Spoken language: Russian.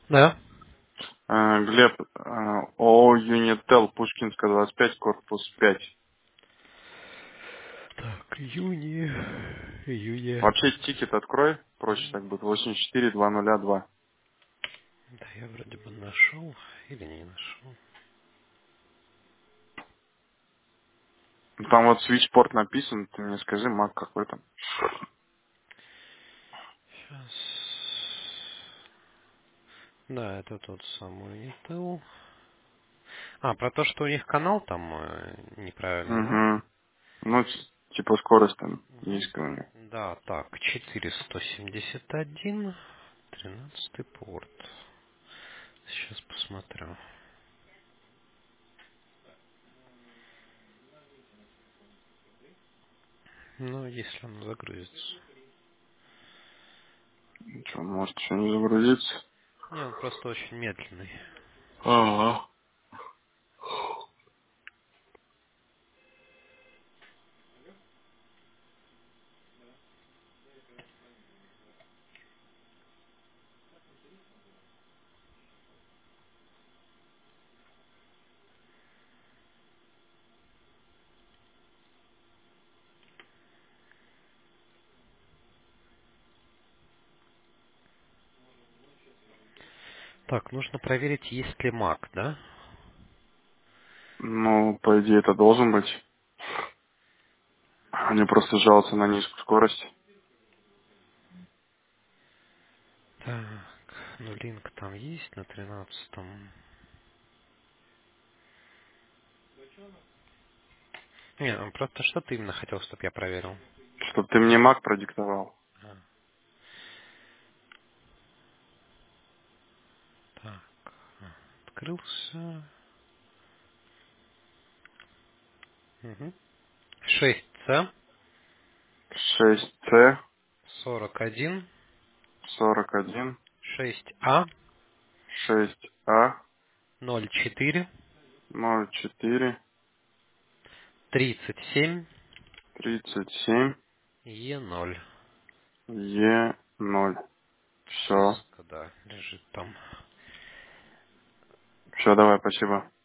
Да. Глеб, ООО Юнител, Пушкинская, 25, корпус 5. Так, июня. Вообще тикет открой, проще так будет, 84-2002. Да, я вроде бы нашел или не нашел. Там вот свитчпорт написан, ты мне скажи, маг какой там. Сейчас. Да, это тот самый Intel. А, про то, что у них канал там неправильный, да? Угу. Ну, типа скорость там Угу. есть у меня. Да, так, 4171, 13 порт. Сейчас посмотрю. Ну, если он загрузится. Что, может еще не загрузиться? Не, он просто очень медленный. Ага. Так, нужно проверить, есть ли Mac, да? Ну, по идее, это должен быть. Они просто жалуются на низкую скорость. Так, ну линк там есть на 13-м. Не, ну просто что ты именно хотел, чтобы я проверил? Чтоб ты мне маг продиктовал. А, так, открылся. Угу. 6C 6C 41 41 6А 6А 04 04 37 37 Е0. Е0. Все. Ссылка, да, лежит там. Все, давай, спасибо.